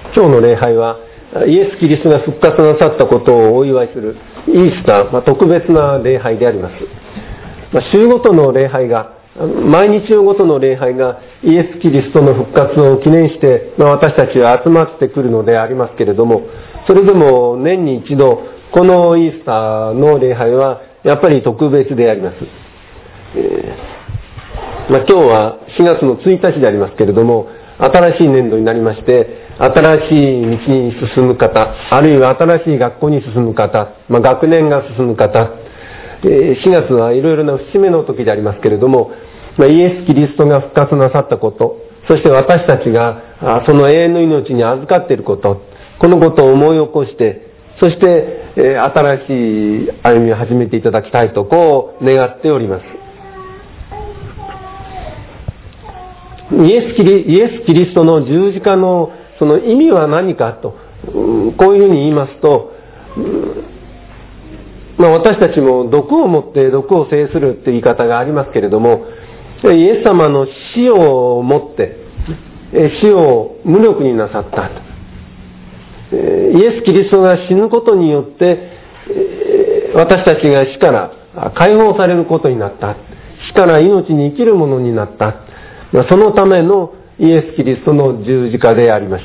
今日の礼拝はイエス・キリストが復活なさったことをお祝いするイースター、特別な礼拝であります。週ごとの礼拝が、毎日ごとの礼拝がイエス・キリストの復活を記念して、私たちは集まってくるのでありますけれども、それでも年に一度このイースターの礼拝はやっぱり特別であります。今日は4月の1日でありますけれども、新しい年度になりまして、新しい道に進む方、あるいは新しい学校に進む方、学年が進む方、4月はいろいろな節目の時でありますけれども、イエス・キリストが復活なさったこと、そして私たちがその永遠の命に預かっていること、このことを思い起こして、そして新しい歩みを始めていただきたいとこう願っております。イエス・キリストの十字架のその意味は何かと、こういうふうに言いますと、私たちも毒をもって毒を制するって言い方がありますけれども、イエス様の死をもって死を無力になさった。イエス・キリストが死ぬことによって私たちが死から解放されることになった。死から命に生きるものになった。そのためのイエス・キリストの十字架でありました。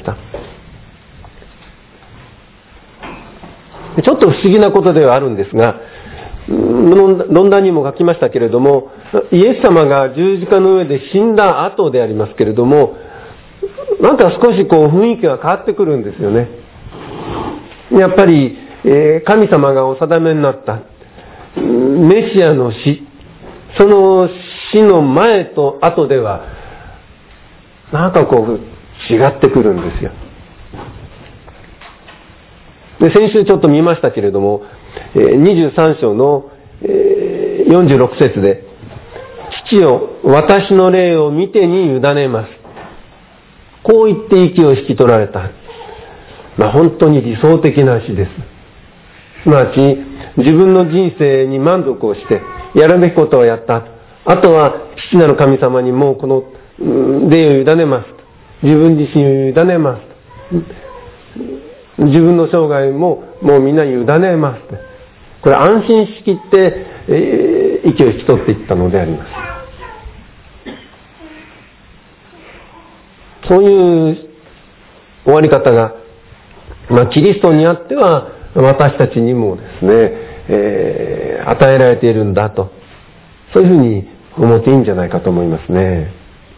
ちょっと不思議なことではあるんですが、論壇にも書きましたけれども、イエス様が十字架の上で死んだ後でありますけれども、なんか少し雰囲気が変わってくるんですよね。やっぱり、神様がお定めになったメシアの死、その死の前と後ではなんか違ってくるんですよ。で、先週ちょっと見ましたけれども、23章の46節で、父よ、私の霊を見てに委ねます。こう言って息を引き取られた。本当に理想的な死です。すなわち、自分の人生に満足をして、やるべきことをやった。あとは、父なる神様にもうこの霊を委ねます。自分自身を委ねます。自分の生涯ももうみんなに委ねます。これ安心しきって、息を引き取っていったのであります。そういう終わり方が、キリストにあっては私たちにもですね、与えられているんだと、そういうふうに思っていいんじゃないかと思いますね。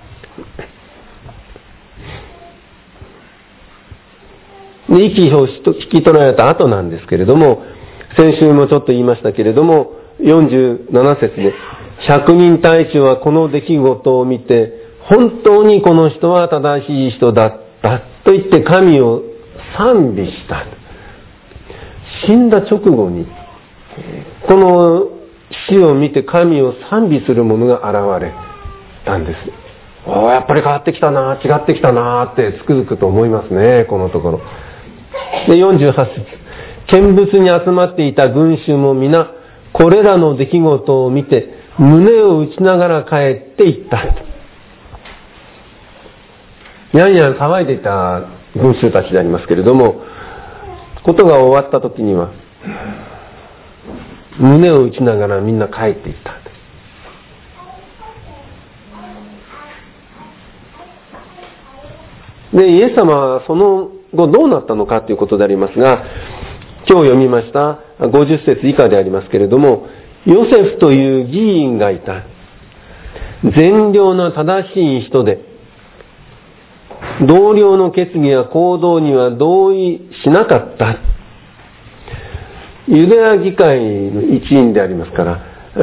で、息を引き取られた後なんですけれども、先週もちょっと言いましたけれども、47節で、百人隊長はこの出来事を見て、本当にこの人は正しい人だったと言って神を賛美した。死んだ直後に、この死を見て神を賛美する者が現れたんです。やっぱり変わってきたな、違ってきたなってつくづくと思いますね、このところ。で、48節。見物に集まっていた群衆も皆、これらの出来事を見て、胸を打ちながら帰っていった。やんやん騒いでいた群衆たちでありますけれども、ことが終わった時には、胸を打ちながらみんな帰っていった。で、イエス様はその後どうなったのかということでありますが、今日読みました50節以下でありますけれども、ヨセフという議員がいた。善良な正しい人で、同僚の決議や行動には同意しなかった。ユダヤ議会の一員でありますから、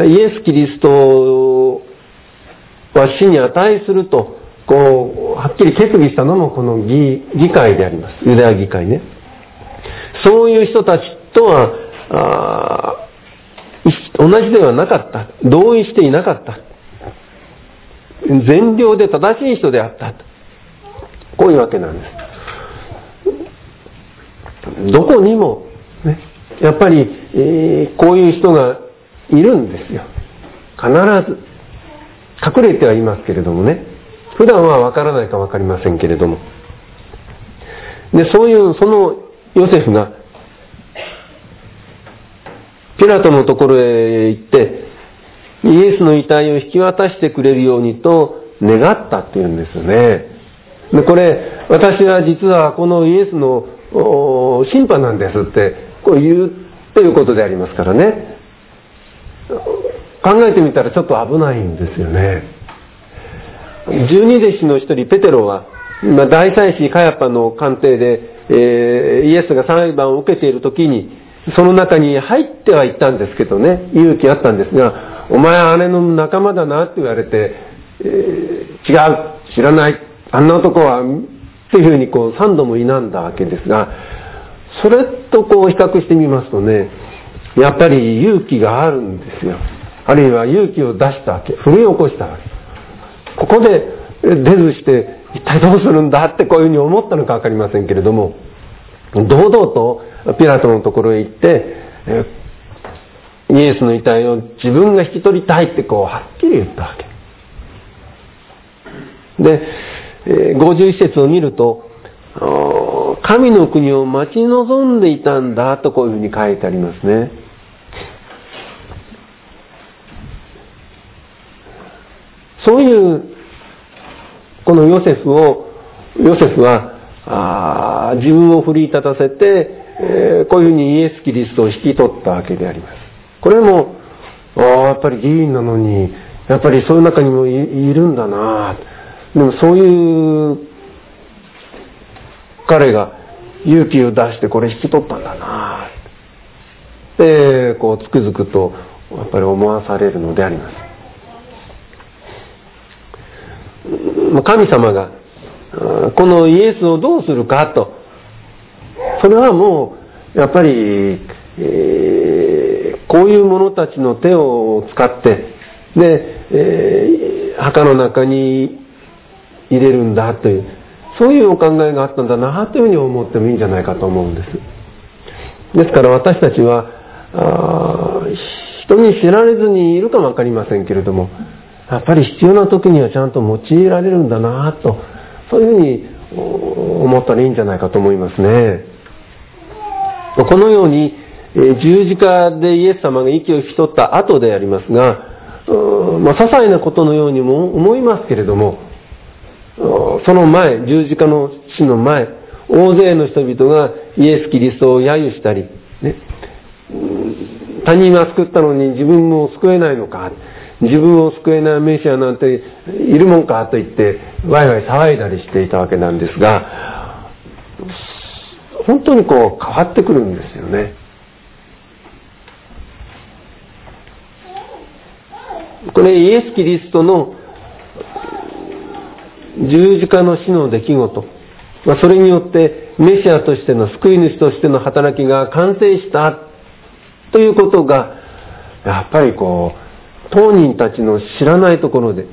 イエス・キリストは死に値すると、はっきり決議したのもこの議会であります。ユダヤ議会ね。そういう人たちとは同じではなかった。同意していなかった。善良で正しい人であった。こういうわけなんです。どこにも、ね、やっぱり、こういう人がいるんですよ。必ず。隠れてはいますけれどもね。普段はわからないかわかりませんけれども。 で、そのヨセフがピラトのところへ行ってイエスの遺体を引き渡してくれるようにと願ったっていうんですよね。で、これ私は実はこのイエスの審判なんですってこう言うということでありますからね。考えてみたらちょっと危ないんですよね。十二弟子の一人ペテロは大祭司カヤパの官邸で、イエスが裁判を受けている時にその中に入ってはいったんですけどね、勇気あったんですが、お前あれの仲間だなって言われて、違う、知らない、あんな男はっていうふうにこう3度も否んだわけですが、それとこう比較してみますとね、やっぱり勇気があるんですよ。あるいは勇気を出したわけ、奮い起こしたわけ。ここで出ずして一体どうするんだってこういうふうに思ったのか分かりませんけれども、堂々とピラトのところへ行って、イエスの遺体を自分が引き取りたいってこうはっきり言ったわけで、51節を見ると、神の国を待ち望んでいたんだとこういうふうに書いてありますね。そういうこのヨセフは自分を奮い立たせて、こういうふうにイエス・キリストを引き取ったわけであります。これもやっぱり議員なのにやっぱりそういう中にも いるんだな。でもそういう彼が勇気を出してこれ引き取ったんだなってこうつくづくとやっぱり思わされるのであります。神様がこのイエスをどうするかと、それはもうやっぱり、こういう者たちの手を使ってで、墓の中に入れるんだという、そういうお考えがあったんだなというふうに思ってもいいんじゃないかと思うんです。ですから私たちは人に知られずにいるかもわかりませんけれども、やっぱり必要な時にはちゃんと用いられるんだなと、そういうふうに思ったらいいんじゃないかと思いますね。このように十字架でイエス様が息を引き取った後でありますが、些細なことのようにも思いますけれども、その前、十字架の死の前、大勢の人々がイエス・キリストを揶揄したり、ね、他人は救ったのに自分も救えないのか、自分を救えないメシアなんているもんかと言ってワイワイ騒いだりしていたわけなんですが、本当にこう変わってくるんですよね。これイエス・キリストの十字架の死の出来事、それによってメシアとしての救い主としての働きが完成したということが、やっぱりこう当人たちの知らないところで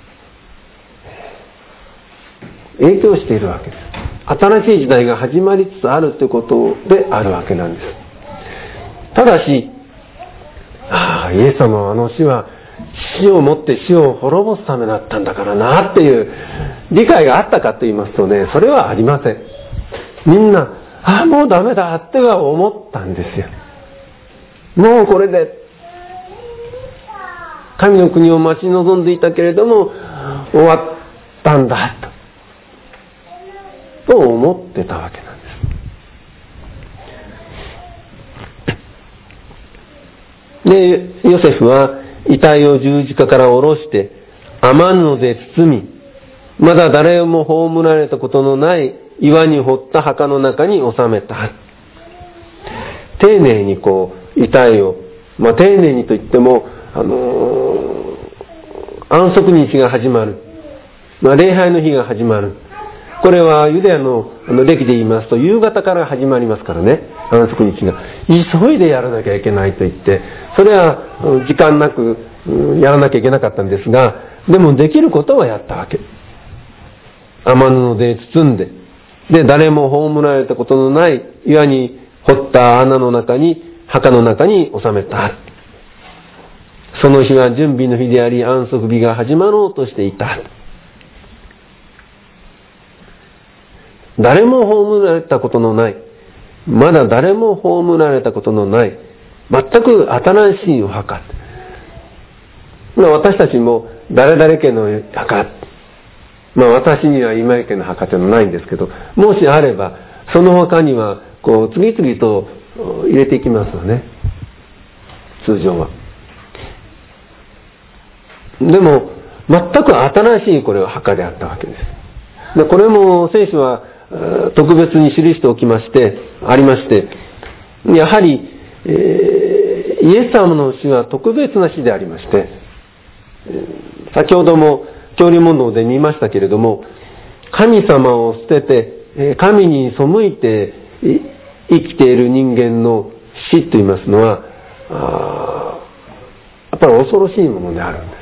影響しているわけです。新しい時代が始まりつつあるということであるわけなんです。ただし、イエス様はあの死は死をもって死を滅ぼすためだったんだからなっていう理解があったかと言いますとね、それはありません。みんなもうダメだっては思ったんですよ。もうこれで神の国を待ち望んでいたけれども終わったんだと思ってたわけなんです。で、ヨセフは遺体を十字架から下ろして雨布で包み、まだ誰も葬られたことのない岩に掘った墓の中に収めた。丁寧にこう遺体を、丁寧にといっても安息日が始まる、礼拝の日が始まる。これはユダヤの歴で言いますと夕方から始まりますからね、安息日が急いでやらなきゃいけないと言って、それは時間なくやらなきゃいけなかったんですが、でもできることはやったわけ。雨布で包んで、で誰も葬られたことのない岩に掘った穴の中に、墓の中に収めた。その日は準備の日であり、安息日が始まろうとしていた。 誰も葬られたことのない、まだ誰も葬られたことのない、全く新しいお墓。私たちも誰々家の墓、私には今井家の墓というのはないんですけど、もしあればその他には次々と入れていきますよね、通常は。でも全く新しいこれは墓であったわけです。でこれも聖書は特別に記しておきましてありまして、やはり、イエス様の死は特別な死でありまして、先ほども教理問答で見ましたけれども、神様を捨てて神に背いて生きている人間の死といいますのはやっぱり恐ろしいものであるんです。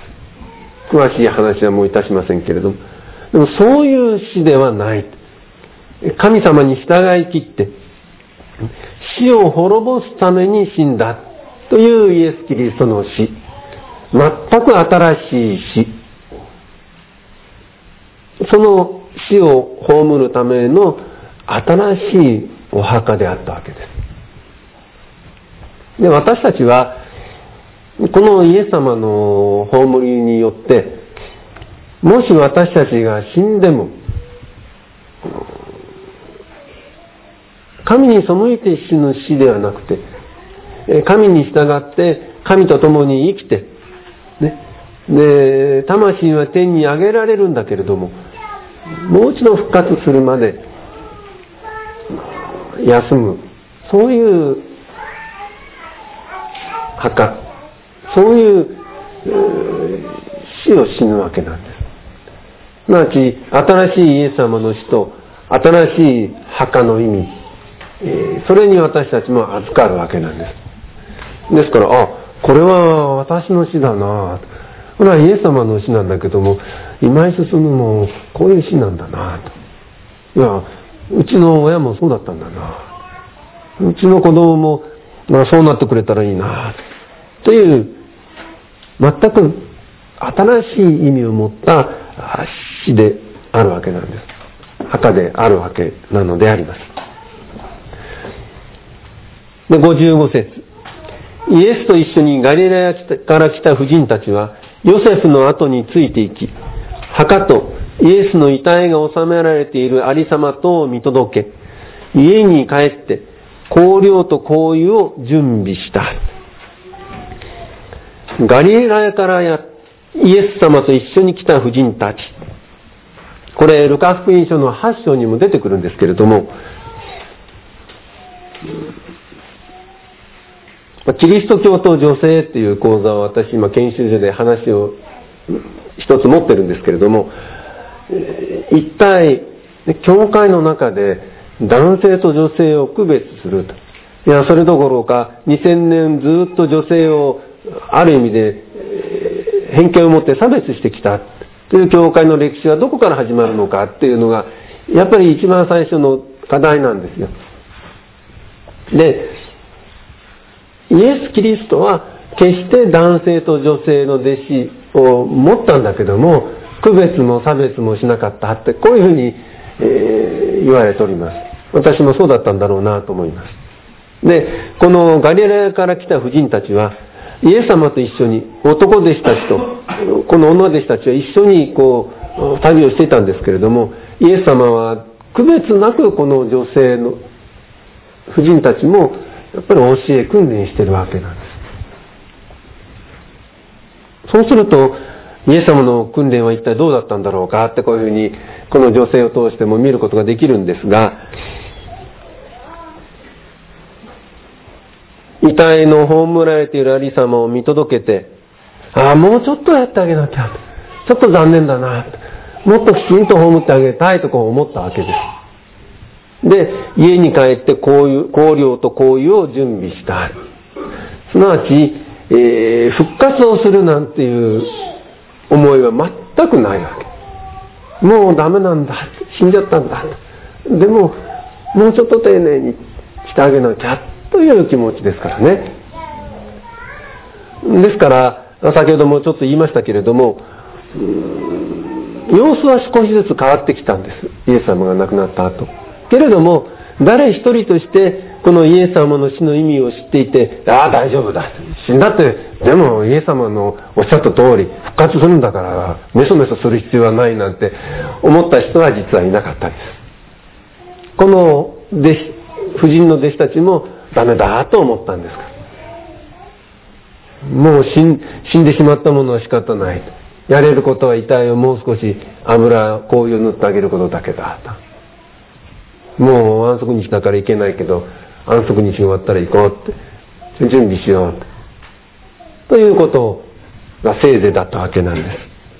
詳しい話はもういたしませんけれども、でもそういう死ではない。神様に従い切って死を滅ぼすために死んだというイエス・キリストの死、全く新しい死、その死を葬るための新しいお墓であったわけです。で、私たちはこのイエス様の葬りによって、もし私たちが死んでも神に背いて死ぬ死ではなくて、神に従って神と共に生きて、ね、で魂は天に上げられるんだけれども、もう一度復活するまで休む、そういう墓、そういう死を死ぬわけなんです。すなわち新しいイエス様の死と新しい墓の意味、それに私たちも預かるわけなんです。ですから、これは私の死だな、これはイエス様の死なんだけども、今井進もこういう死なんだなと。いや、うちの親もそうだったんだな、うちの子供も、そうなってくれたらいいなという、全く新しい意味を持った死であるわけなんです。墓であるわけなのであります。で、55節、イエスと一緒にガリラヤから来た婦人たちはヨセフの後についていき、墓とイエスの遺体が収められている有様とを見届け、家に帰って香料と香油を準備した。ガリラヤからイエス様と一緒に来た婦人たち、これルカ福音書の8章にも出てくるんですけれども、キリスト教と女性っていう講座を私今研修所で話を一つ持ってるんですけれども、一体教会の中で男性と女性を区別すると、いやそれどころか2000年ずっと女性をある意味で偏見を持って差別してきたという教会の歴史はどこから始まるのかっていうのがやっぱり一番最初の課題なんですよ。で、イエス・キリストは決して男性と女性の弟子を持ったんだけども、区別も差別もしなかったって、こういうふうに、言われております。私もそうだったんだろうなと思います。で、このガリラヤから来た婦人たちはイエス様と一緒に、男弟子たちとこの女弟子たちは一緒に旅をしていたんですけれども、イエス様は区別なくこの女性の婦人たちもやっぱり教え訓練しているわけなんです。そうするとイエス様の訓練は一体どうだったんだろうかって、こういうふうにこの女性を通しても見ることができるんですが、遺体の葬られている有様を見届けて、もうちょっとやってあげなきゃ、ちょっと残念だな、もっときちんと葬ってあげたいと思ったわけです。で、家に帰って香料と香油を準備した。すなわち、復活をするなんていう思いは全くないわけ。もうダメなんだ、死んじゃったんだ、でももうちょっと丁寧にしてあげなきゃという気持ちですからね。ですから先ほどもちょっと言いましたけれども、様子は少しずつ変わってきたんです。イエス様が亡くなった後、 けれども、誰一人としてこのイエス様の死の意味を知っていて、大丈夫だ、死んだって、でもイエス様のおっしゃった通り復活するんだからメソメソする必要はないなんて思った人は実はいなかったです。この婦人の弟子たちもダメだと思ったんですから、もう死んでしまったものは仕方ない、やれることは遺体をもう少し香油を塗ってあげることだけだと。もう安息日だから行けないけど、安息日が終わったら行こうって準備しようということがせいぜいだったわけなんです。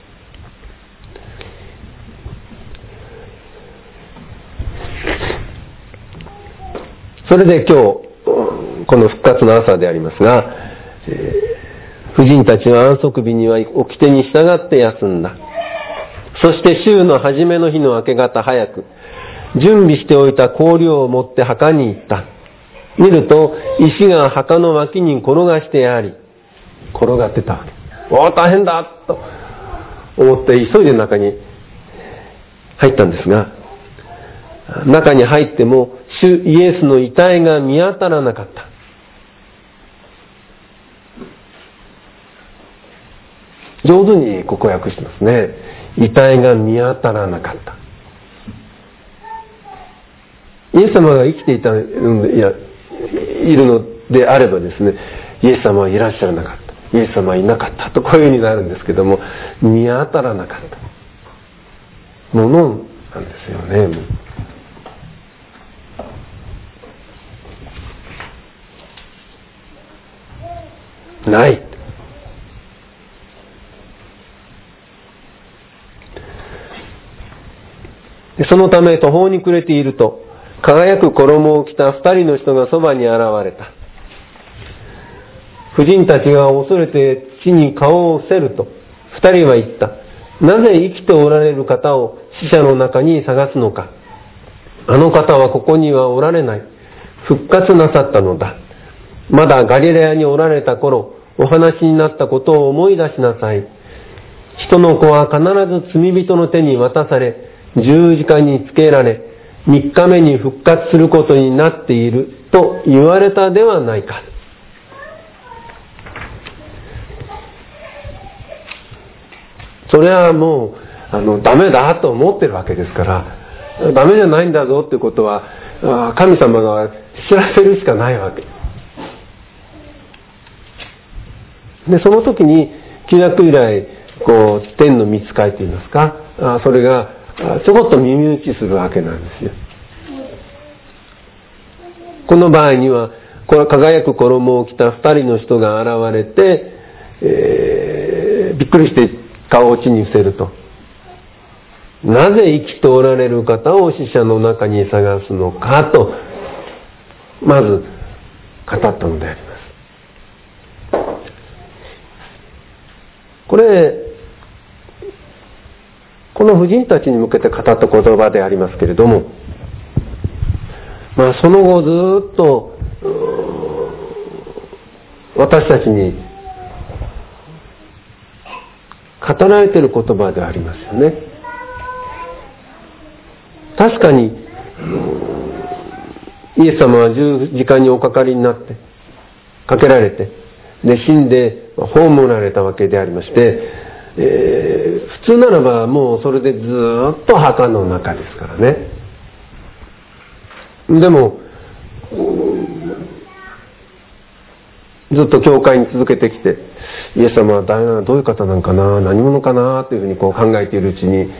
それで今日この復活の朝でありますが、婦人たちは安息日には掟に従って休んだ。そして週の初めの日の明け方早く、準備しておいた香料を持って墓に行った。見ると石が墓の脇に転がしてあり、転がってた。大変だと思って急いで中に入ったんですが、中に入っても主イエスの遺体が見当たらなかった。上手にここ訳してますね。遺体が見当たらなかった。イエス様が生きているのであればですね、イエス様はいらっしゃらなかった、イエス様はいなかったとこういう風になるんですけども、見当たらなかったものなんですよね。ない。そのため途方に暮れていると、輝く衣を着た二人の人がそばに現れた。婦人たちが恐れて地に顔を伏せると、二人は言った。なぜ生きておられる方を死者の中に探すのか。あの方はここにはおられない。復活なさったのだ。まだガリレアにおられた頃、お話になったことを思い出しなさい。人の子は必ず罪人の手に渡され、十字架につけられ、3日目に復活することになっていると言われたではないか。それはもうダメだと思ってるわけですから、ダメじゃないんだぞってことは神様が知らせるしかないわけで、その時に旧約以来天の御使いといいますか、それがちょこっと耳打ちするわけなんですよ。この場合には輝く衣を着た二人の人が現れて、びっくりして顔を地に伏せると、なぜ生きておられる方を死者の中に探すのかとまず語ったのであります。この婦人たちに向けて語った言葉でありますけれども、その後ずっと私たちに語られている言葉でありますよね。確かにイエス様は十字架におかかりになってかけられて、で死んで葬られたわけでありまして、普通ならばもうそれでずっと墓の中ですからね。でもずっと教会に続けてきて、イエス様はどういう方なんかな、何者かなというふうに考えているうちに、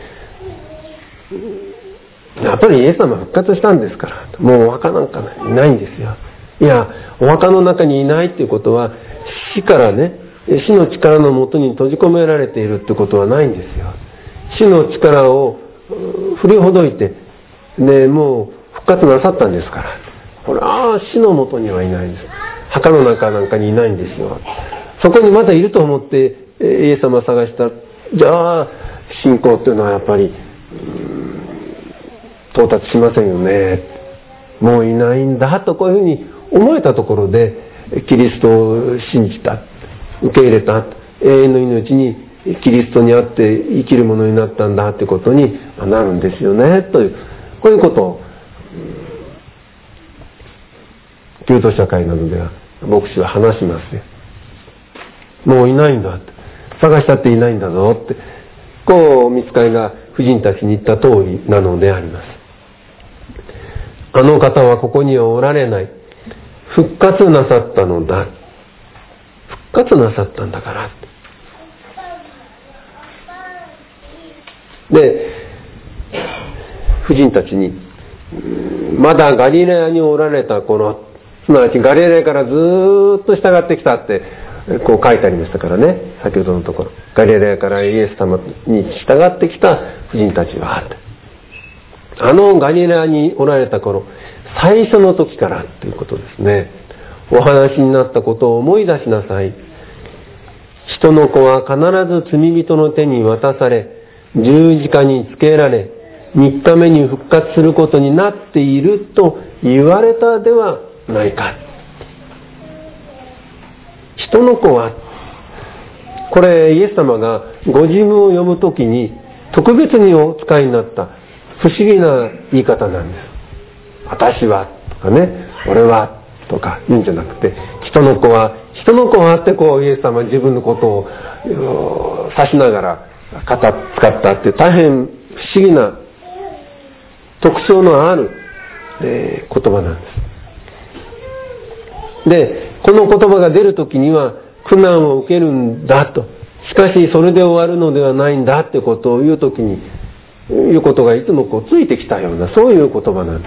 やっぱりイエス様は復活したんですから、もうお墓なんかいないんですよ。いや、お墓の中にいないっていうことは、死からね、死の力のもとに閉じ込められているってことはないんですよ。死の力を振りほどいて、でもう復活なさったんですから、これ死のもとにはいないんです。墓の中なんかにいないんですよ。そこにまだいると思ってイエス様を探した。じゃあ信仰っていうのはやっぱり到達しませんよね。もういないんだとこういうふうに思えたところで、キリストを信じた、受け入れた、永遠の命にキリストにあって生きるものになったんだということになるんですよね、というこういうことを救助者会などでは牧師は話しますよ。もういないんだって、探したっていないんだぞって、こう御使いが婦人たちに言った通りなのであります。あの方はここにはおられない、復活なさったのだ、復活なさったんだからって。で、婦人たちに、まだガリレアにおられた頃、すなわちガリレアからずーっと従ってきたってこう書いてありましたからね、先ほどのところ、ガリレアからイエス様に従ってきた婦人たちは、あのガリレアにおられた頃、最初の時からということですね。お話になったことを思い出しなさい。人の子は必ず罪人の手に渡され、十字架につけられ、3日目に復活することになっていると言われたではないか。人の子は、これイエス様がご自分を読むときに特別にお使いになった不思議な言い方なんです。私はとかね、俺はとか言うんじゃなくて、人の子はってこうイエス様は自分のことを指しながら使ったって大変不思議な特徴のある、言葉なんです。で、この言葉が出るときには苦難を受けるんだと、しかしそれで終わるのではないんだってことを言うときに、いうことがいつもこうついてきたような、そういう言葉なんです。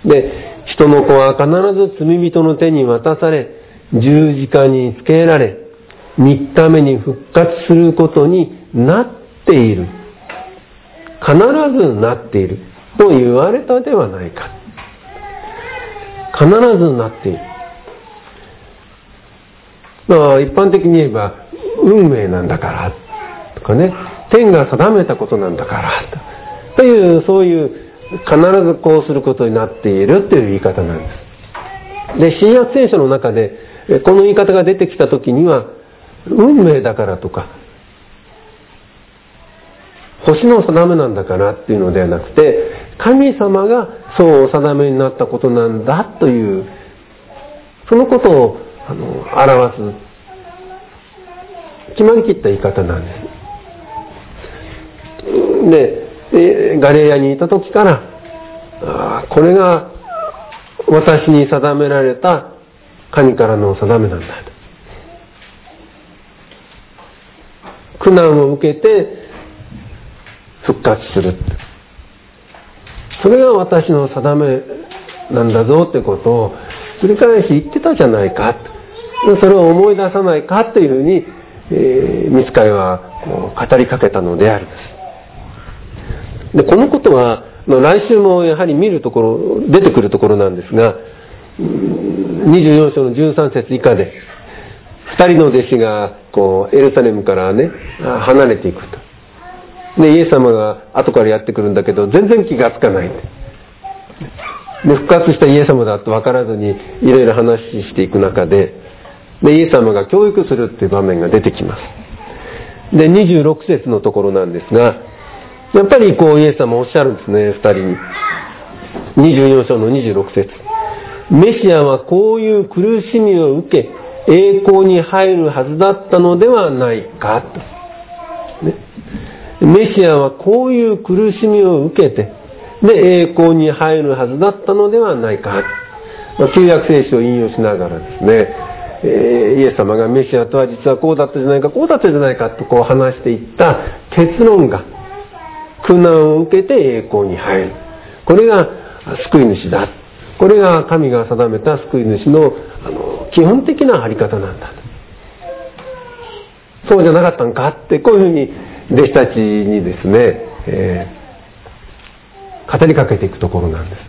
で、人の子は必ず罪人の手に渡され、十字架につけられ、3日目に復活することになっている。必ずなっていると言われたではないか。必ずなっている。まあ一般的に言えば運命なんだからとかね、天が定めたことなんだからという、そういう必ずこうすることになっているという言い方なんです。で、新約聖書の中でこの言い方が出てきたときには、運命だからとか星の定めなんだからっていうのではなくて、神様がそうお定めになったことなんだという、そのことを表す決まりきった言い方なんです。で、ガリレアにいた時から、これが私に定められた神からの定めなんだと。苦難を受けて復活する。それが私の定めなんだぞってことを繰り返し言ってたじゃないか。それを思い出さないかというふうに、御使いは語りかけたのであります。で、このことは来週もやはり見るところ、出てくるところなんですが、24章の13節以下で2人の弟子がエルサレムからね離れていくと。で、イエス様が後からやってくるんだけど全然気がつかない。で、復活したイエス様だと分からずにいろいろ話していく中で、イエス様が教育するっていう場面が出てきます。で、26節のところなんですが、やっぱりイエス様おっしゃるんですね、2人に。24章の26節。メシアはこういう苦しみを受け、栄光に入るはずだったのではないかと。ね、メシアはこういう苦しみを受けて、で、栄光に入るはずだったのではないか。旧約聖書を引用しながらですね、イエス様がメシアとは実はこうだったじゃないか、こうだったじゃないかと話していった結論が、苦難を受けて栄光に入る。これが救い主だ。これが神が定めた救い主の基本的なあり方なんだ。そうじゃなかったんかって、こういうふうに弟子たちにですね、語りかけていくところなんです。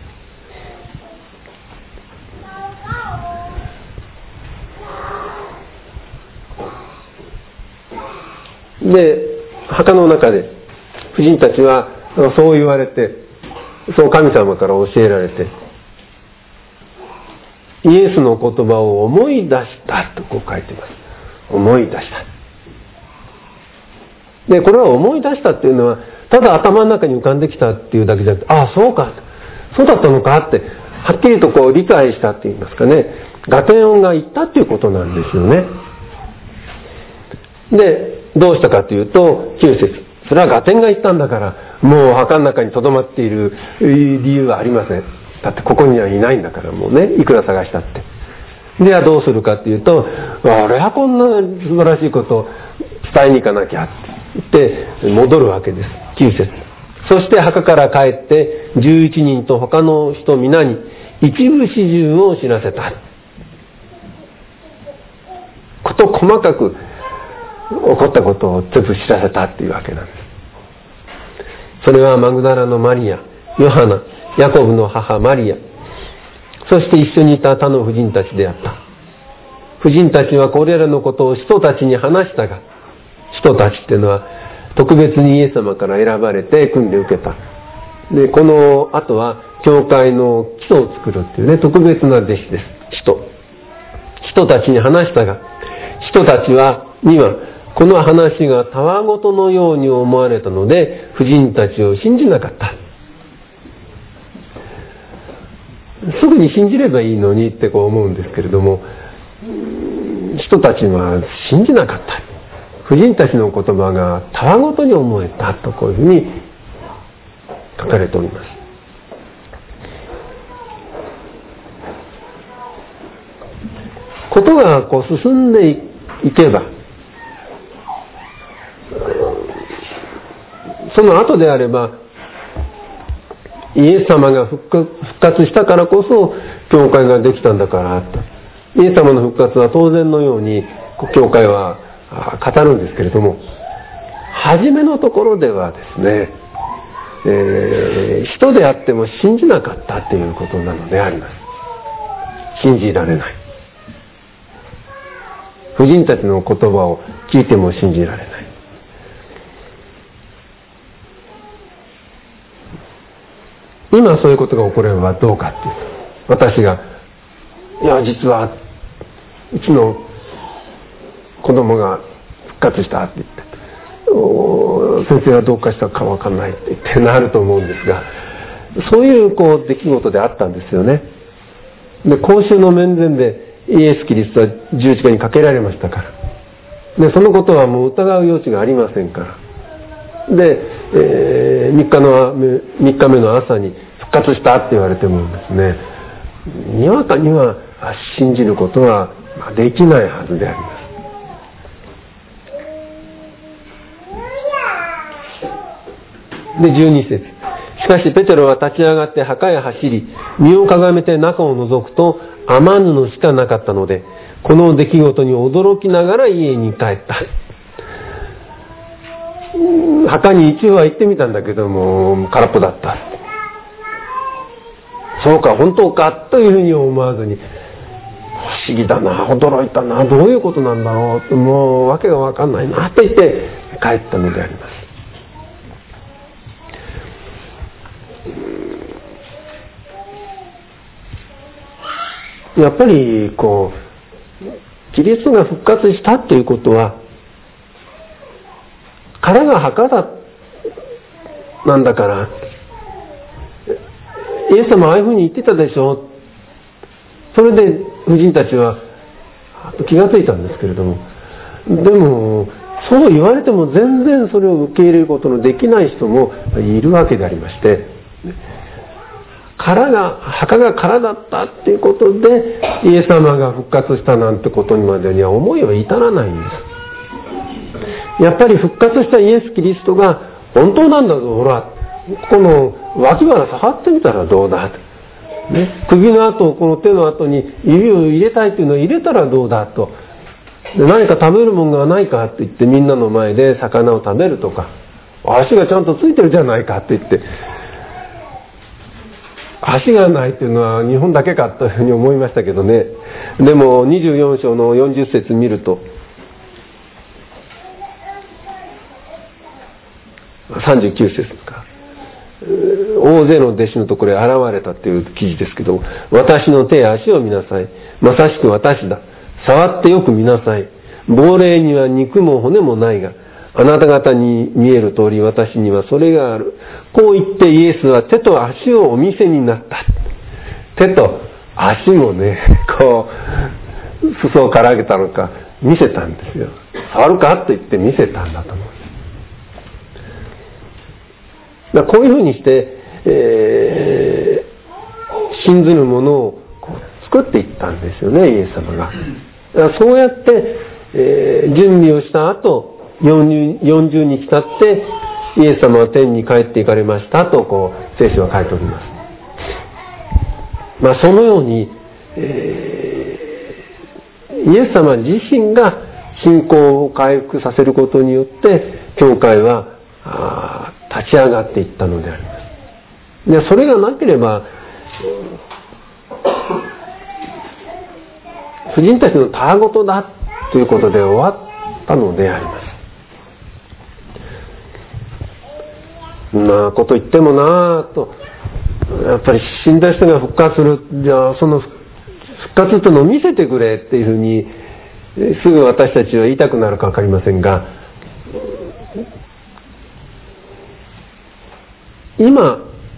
で、墓の中で婦人たちはそう言われて、そう神様から教えられて、イエスの言葉を思い出したと書いています。思い出した。で、これは思い出したっていうのは、ただ頭の中に浮かんできたっていうだけじゃなくて、ああ、そうか、そうだったのかって、 はっきりと理解したって言いますかね、ガテン王が言ったっていうことなんですよね。で、どうしたかというと、9節。それはガテンが言ったんだから、もう墓の中に留まっている理由はありません。だってここにはいないんだから、もうね、いくら探したって。ではどうするかっていうと、俺はこんな素晴らしいことを伝えに行かなきゃって言って戻るわけです。9節。そして墓から帰って11人と他の人皆に一部始終を知らせた。こと細かく起こったことを全部知らせたっていうわけなんです。それはマグダラのマリア、ヨハナ、ヤコブの母マリア、そして一緒にいた他の婦人たちであった。婦人たちはこれらのことを使徒たちに話したが、使徒たちっていうのは特別にイエス様から選ばれて訓練を受けた。で、この後は教会の基礎を作るっていうね、特別な弟子です。使徒たちに話したが、使徒たちにはこの話がたわごとのように思われたので、婦人たちを信じなかった。すぐに信じればいいのにって思うんですけれども、人たちは信じなかった。婦人たちの言葉がたわごとに思えたとこういうふうに書かれております。ことが進んでいけば、その後であれば、イエス様が復活したからこそ教会ができたんだからと。イエス様の復活は当然のように教会は語るんですけれども、初めのところではですね、人であっても信じなかったということなのであります。信じられない。婦人たちの言葉を聞いても信じられない。今そういうことが起こればどうかっていうと、私がいや実はうちの子供が復活したって言って、先生はどうかしたか分かんないって言ってなると思うんですが、そういう出来事であったんですよね。で、公衆の面前でイエス・キリストは十字架にかけられましたから。で、そのことはもう疑う余地がありませんから。で、3日目の朝に復活したって言われてもですね、にわかには信じることはできないはずであります。で、12節。しかしペテロは立ち上がって墓へ走り、身をかがめて中を覗くと雨布しかなかったので、この出来事に驚きながら家に帰った。墓に一応は行ってみたんだけども空っぽだった。そうか本当かというふうに思わずに、不思議だな、驚いたな、どういうことなんだろうと、もう訳が分かんないなと言って帰ったのであります。やっぱりキリストが復活したということは、殻が墓だなんだから、イエス様ああいうふうに言ってたでしょ。それで婦人たちは気がついたんですけれども、でもそう言われても全然それを受け入れることのできない人もいるわけでありまして、墓が殻だったっていうことでイエス様が復活したなんてことにまでには思いは至らないんです。やっぱり復活したイエス・キリストが本当なんだぞ、ほらこの脇腹触ってみたらどうだと、ね、首の後、この手の後に指を入れたいというのを入れたらどうだと、で何か食べるものがないかって言ってみんなの前で魚を食べるとか、足がちゃんとついてるじゃないかって言って、足がないっていうのは日本だけかというふうに思いましたけどね。でも24章の40節見ると、39節か、大勢の弟子のところへ現れたという記事ですけど、私の手や足を見なさい、まさしく私だ、触ってよく見なさい、亡霊には肉も骨もないが、あなた方に見える通り私にはそれがある。こう言ってイエスは手と足をお見せになった。 手と足もね、こう裾をからげたのか見せたんですよ。触るかと言って見せたんだと思うんです。だからこういうふうにして、信ずるものをこう作っていったんですよね、イエス様が。だからそうやって、準備をした後、40日経ってイエス様は天に帰って行かれましたとこう聖書は書いております。そのように、イエス様自身が信仰を回復させることによって教会は立ち上がっていったのであります。でそれがなければ婦人たちのたわごとだということで終わったのであります。なこと言ってもなぁと、やっぱり死んだ人が復活する、じゃあその復活というのを見せてくれっていうふうにすぐ私たちは言いたくなるか分かりませんが、今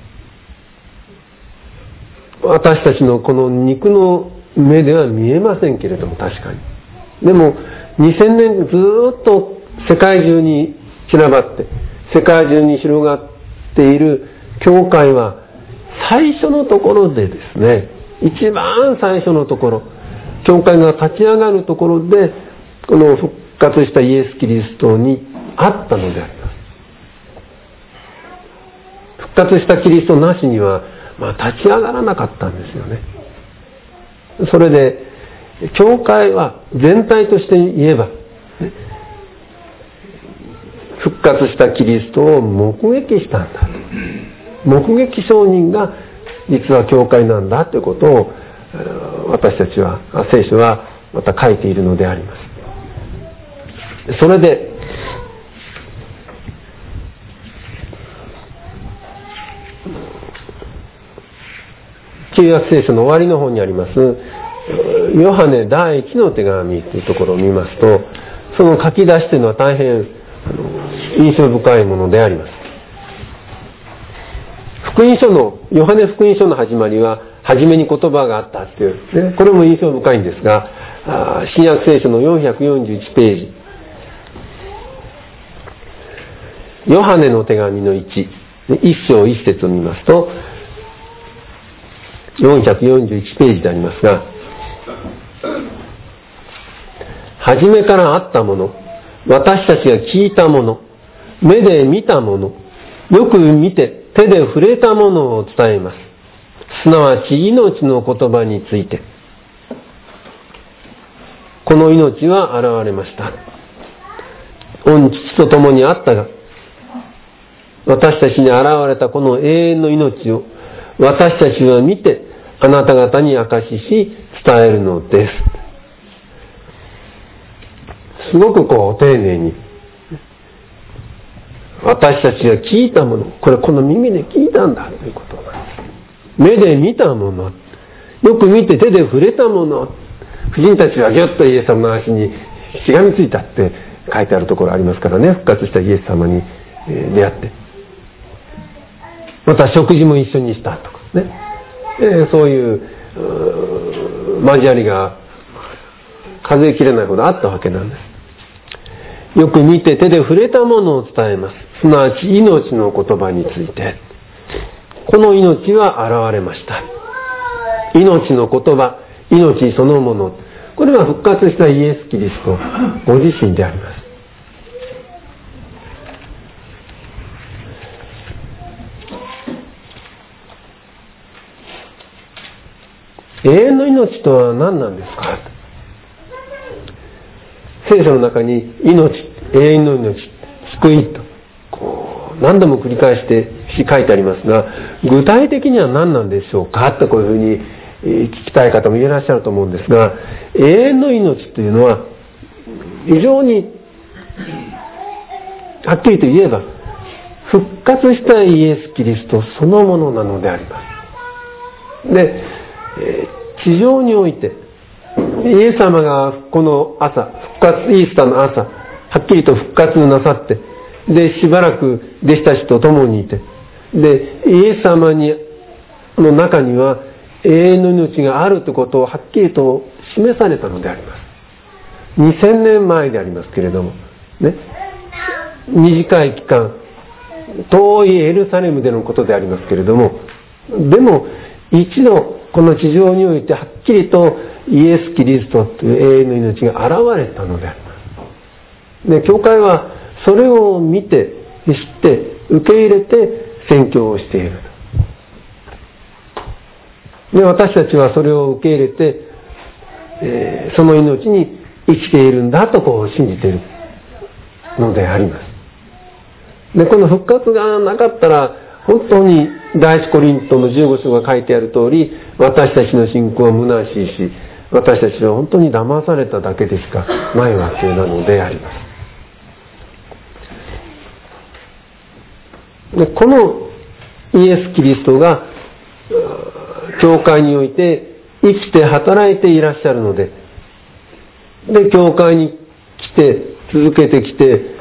私たちのこの肉の目では見えませんけれども、確かにでも2000年ずっと世界中に散らばって世界中に広がっている教会は最初のところでですね、一番最初のところ、教会が立ち上がるところでこの復活したイエス・キリストにあったのであります。復活したキリストなしには、立ち上がらなかったんですよね。それで教会は全体として言えば復活したキリストを目撃したんだと、目撃証人が実は教会なんだということを私たちは聖書はまた書いているのであります。それで旧約聖書の終わりの方にありますヨハネ第一の手紙というところを見ますと、その書き出しというのは大変印象深いものであります。福音書のヨハネ福音書の始まりは初めに言葉があったっていう、ね、これも印象深いんですが、新約聖書の441ページ、ヨハネの手紙の1章1節を見ますと441ページでありますが、初めからあったもの、私たちが聞いたもの、目で見たもの、よく見て手で触れたものを伝えます。すなわち命の言葉について。この命は現れました。御父と共にあったが、私たちに現れたこの永遠の命を私たちは見てあなた方に証しし伝えるのです。すごく丁寧に私たちが聞いたもの、この耳で聞いたんだということなんです。目で見たもの、よく見て手で触れたもの、婦人たちはぎゅっとイエス様の足にしがみついたって書いてあるところありますからね、復活したイエス様に出会って、また食事も一緒にしたとかね、そういう交わりが数えきれないほどあったわけなんです。よく見て手で触れたものを伝えます。すなわち命の言葉について。この命は現れました。命の言葉、命そのもの、これは復活したイエス・キリストご自身であります。永遠の命とは何なんですか。聖書の中に命、永遠の命、救いと何度も繰り返して書いてありますが、具体的には何なんでしょうかとこういうふうに聞きたい方もいらっしゃると思うんですが、永遠の命というのは非常にはっきりと言えば復活したイエス・キリストそのものなのであります。で、地上においてイエス様がこの朝、復活イースターの朝、はっきりと復活なさって、でしばらく弟子たちと共にいて、でイエス様の中には永遠の命があるということをはっきりと示されたのであります。2000年前でありますけれどもね、短い期間、遠いエルサレムでのことでありますけれども、でも一度この地上においてはっきりとイエス・キリストという永遠の命が現れたのであります。で、教会はそれを見て、知って、受け入れて宣教をしている。で、私たちはそれを受け入れて、その命に生きているんだと信じているのであります。で、この復活がなかったら、本当に第一コリントの15章が書いてある通り、私たちの信仰は虚しいし、私たちは本当に騙されただけでしかないわけなのであります。で、このイエス・キリストが教会において生きて働いていらっしゃるので、で、教会に来て続けてきて、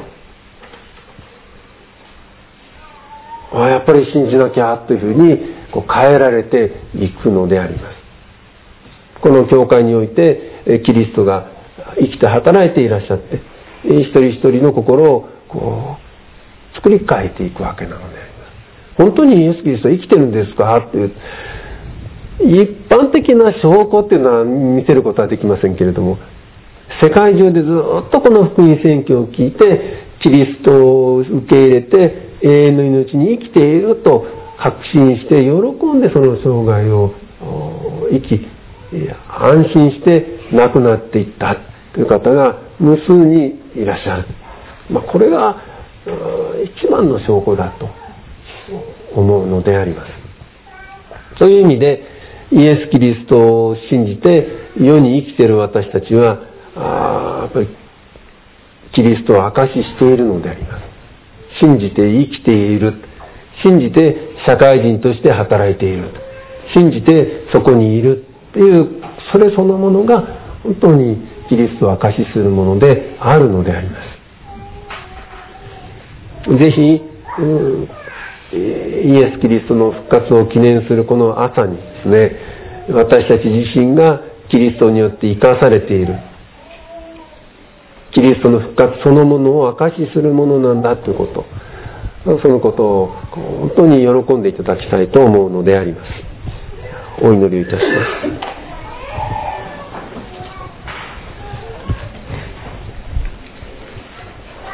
やっぱり信じなきゃというふうに変えられていくのであります。この教会においてキリストが生きて働いていらっしゃって、一人一人の心を作り変えていくわけなのであります。本当にイエス・キリスト生きてるんですかっていう一般的な証拠っていうのは見せることはできませんけれども、世界中でずっとこの福音宣教を聞いてキリストを受け入れて永遠の命に生きていると確信して喜んでその生涯を生き安心して亡くなっていったという方が無数にいらっしゃる。これが一番の証拠だと思うのであります。そういう意味でイエス・キリストを信じて世に生きている私たちはやっぱりキリストを証ししているのであります。信じて生きている、信じて社会人として働いている、信じてそこにいるっていう、それそのものが本当にキリストを証しするものであるのであります。ぜひ、イエス・キリストの復活を記念するこの朝にですね、私たち自身がキリストによって生かされている、キリストの復活そのものを証しするものなんだということ、そのことを本当に喜んでいただきたいと思うのであります。お祈りをいたします。